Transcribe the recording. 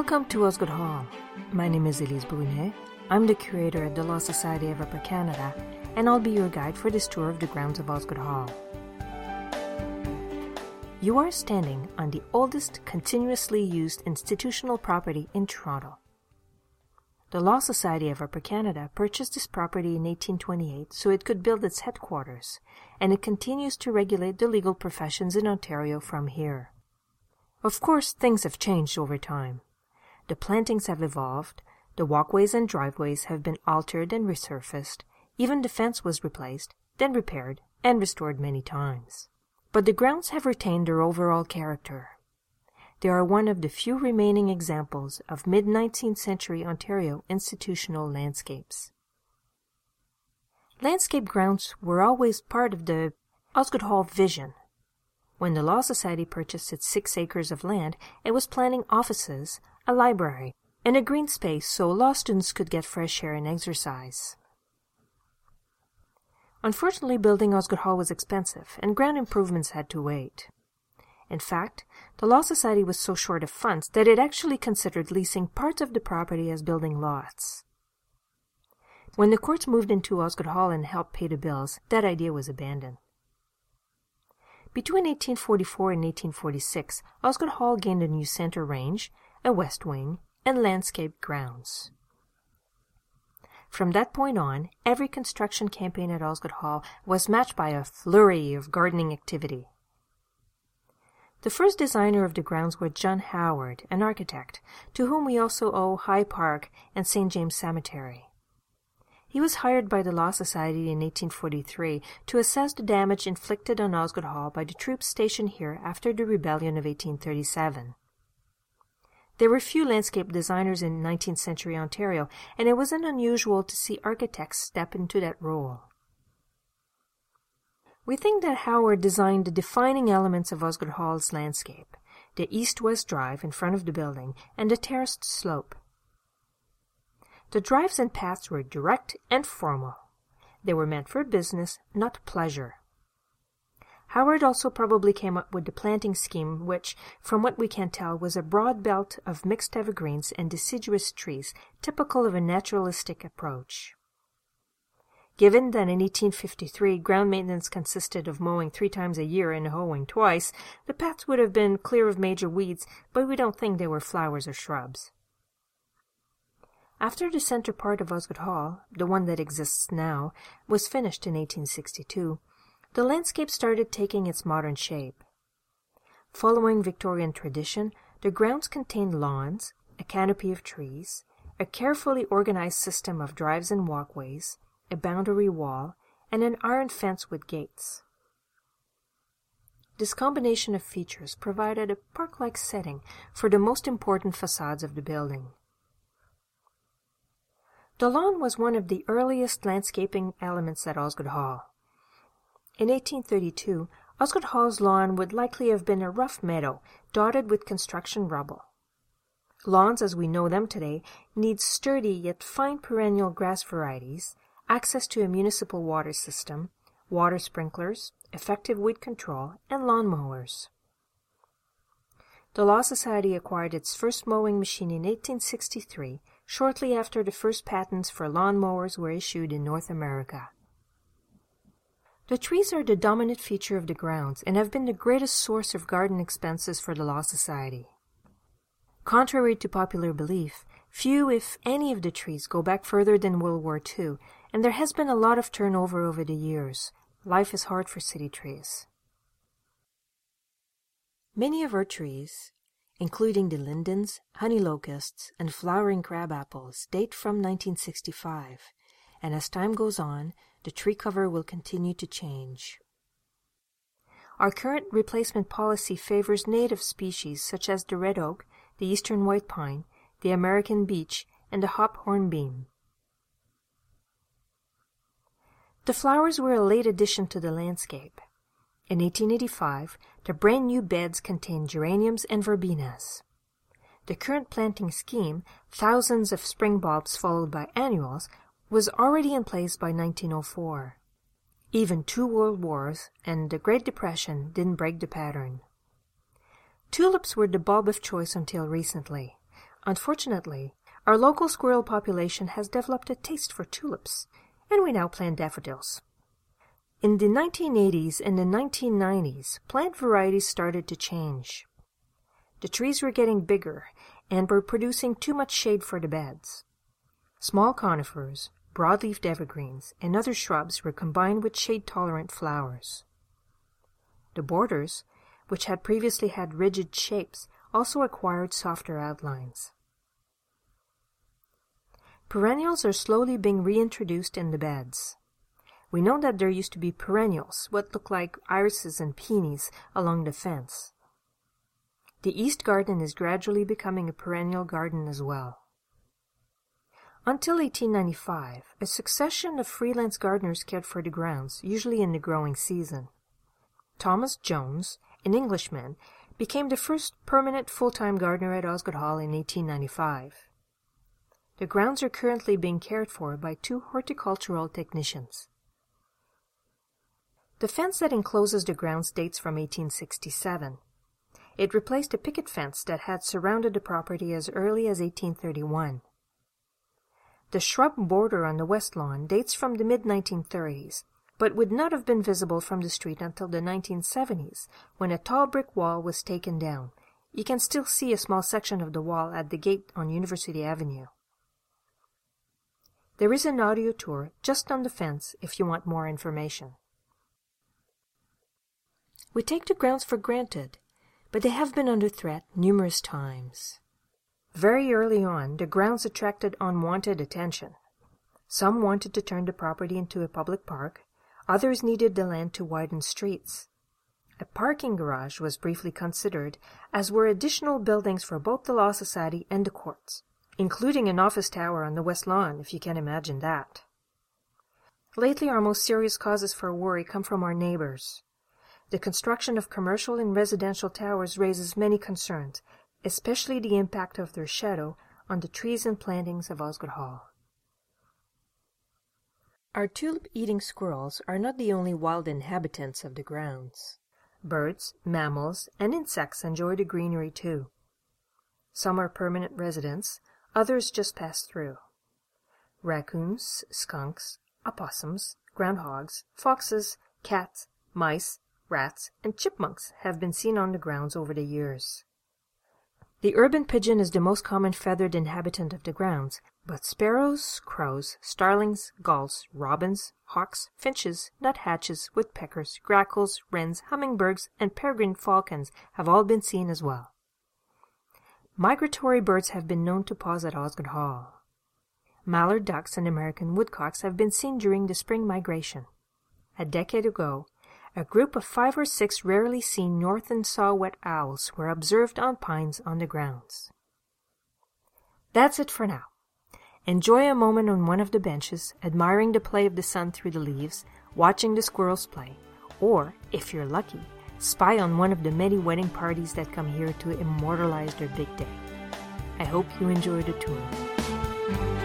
Welcome to Osgoode Hall. My name is Elise Brunet. I'm the curator at the Law Society of Upper Canada, and I'll be your guide for this tour of the grounds of Osgoode Hall. You are standing on the oldest continuously used institutional property in Toronto. The Law Society of Upper Canada purchased this property in 1828 so it could build its headquarters, and it continues to regulate the legal professions in Ontario from here. Of course, things have changed over time. The plantings have evolved, the walkways and driveways have been altered and resurfaced, even the fence was replaced, then repaired, and restored many times. But the grounds have retained their overall character. They are one of the few remaining examples of mid-19th century Ontario institutional landscapes. Landscape grounds were always part of the Osgoode Hall vision. When the Law Society purchased its 6 acres of land, it was planning offices, a library, and a green space so law students could get fresh air and exercise. Unfortunately, building Osgoode Hall was expensive, and ground improvements had to wait. In fact, the Law Society was so short of funds that it actually considered leasing parts of the property as building lots. When the courts moved into Osgoode Hall and helped pay the bills, that idea was abandoned. Between 1844 and 1846, Osgoode Hall gained a new center range, a west wing, and landscaped grounds. From that point on, every construction campaign at Osgoode Hall was matched by a flurry of gardening activity. The first designer of the grounds was John Howard, an architect, to whom we also owe High Park and St. James Cemetery. He was hired by the Law Society in 1843 to assess the damage inflicted on Osgoode Hall by the troops stationed here after the rebellion of 1837. There were few landscape designers in 19th century Ontario, and it wasn't unusual to see architects step into that role. We think that Howard designed the defining elements of Osgoode Hall's landscape, the east-west drive in front of the building and the terraced slope. The drives and paths were direct and formal. They were meant for business, not pleasure. Howard also probably came up with the planting scheme which, from what we can tell, was a broad belt of mixed evergreens and deciduous trees, typical of a naturalistic approach. Given that in 1853 ground maintenance consisted of mowing 3 times a year and hoeing twice, the paths would have been clear of major weeds, but we don't think they were flowers or shrubs. After the center part of Osgoode Hall, the one that exists now, was finished in 1862, the landscape started taking its modern shape. Following Victorian tradition, the grounds contained lawns, a canopy of trees, a carefully organized system of drives and walkways, a boundary wall, and an iron fence with gates. This combination of features provided a park-like setting for the most important facades of the building. The lawn was one of the earliest landscaping elements at Osgoode Hall. In 1832, Osgoode Hall's lawn would likely have been a rough meadow, dotted with construction rubble. Lawns as we know them today need sturdy yet fine perennial grass varieties, access to a municipal water system, water sprinklers, effective weed control, and lawn mowers. The Law Society acquired its first mowing machine in 1863, shortly after the first patents for lawn mowers were issued in North America. The trees are the dominant feature of the grounds and have been the greatest source of garden expenses for the Law Society. Contrary to popular belief, few, if any, of the trees go back further than World War II, and there has been a lot of turnover over the years. Life is hard for city trees. Many of our trees, including the lindens, honey locusts, and flowering crab apples, date from 1965, and as time goes on, the tree cover will continue to change. Our current replacement policy favors native species such as the red oak, the eastern white pine, the American beech, and the hop hornbeam. The flowers were a late addition to the landscape. In 1885, the brand new beds contained geraniums and verbenas. The current planting scheme, thousands of spring bulbs followed by annuals, was already in place by 1904. Even 2 world wars and the Great Depression didn't break the pattern. Tulips were the bulb of choice until recently. Unfortunately, our local squirrel population has developed a taste for tulips, and we now plant daffodils. In the 1980s and the 1990s, plant varieties started to change. The trees were getting bigger and were producing too much shade for the beds. Small conifers, broadleafed evergreens, and other shrubs were combined with shade-tolerant flowers. The borders, which had previously had rigid shapes, also acquired softer outlines. Perennials are slowly being reintroduced in the beds. We know that there used to be perennials, what look like irises and peonies, along the fence. The East Garden is gradually becoming a perennial garden as well. Until 1895, a succession of freelance gardeners cared for the grounds, usually in the growing season. Thomas Jones, an Englishman, became the first permanent full-time gardener at Osgoode Hall in 1895. The grounds are currently being cared for by 2 horticultural technicians. The fence that encloses the grounds dates from 1867. It replaced a picket fence that had surrounded the property as early as 1831. The shrub border on the west lawn dates from the mid-1930s, but would not have been visible from the street until the 1970s, when a tall brick wall was taken down. You can still see a small section of the wall at the gate on University Avenue. There is an audio tour just on the fence if you want more information. We take the grounds for granted, but they have been under threat numerous times. Very early on, the grounds attracted unwanted attention. Some wanted to turn the property into a public park, others needed the land to widen streets. A parking garage was briefly considered, as were additional buildings for both the Law Society and the courts, including an office tower on the west lawn, if you can imagine that. Lately, our most serious causes for worry come from our neighbors. The construction of commercial and residential towers raises many concerns, especially the impact of their shadow on the trees and plantings of Osgoode Hall. Our tulip-eating squirrels are not the only wild inhabitants of the grounds. Birds, mammals, and insects enjoy the greenery too. Some are permanent residents, others just pass through. Raccoons, skunks, opossums, groundhogs, foxes, cats, mice, rats, and chipmunks have been seen on the grounds over the years. The urban pigeon is the most common feathered inhabitant of the grounds, but sparrows, crows, starlings, gulls, robins, hawks, finches, nuthatches, woodpeckers, grackles, wrens, hummingbirds, and peregrine falcons have all been seen as well. Migratory birds have been known to pause at Osgoode Hall. Mallard ducks and American woodcocks have been seen during the spring migration. A decade ago, a group of 5 or 6 rarely seen north and saw-whet owls were observed on pines on the grounds. That's it for now. Enjoy a moment on one of the benches, admiring the play of the sun through the leaves, watching the squirrels play, or, if you're lucky, spy on one of the many wedding parties that come here to immortalize their big day. I hope you enjoy the tour.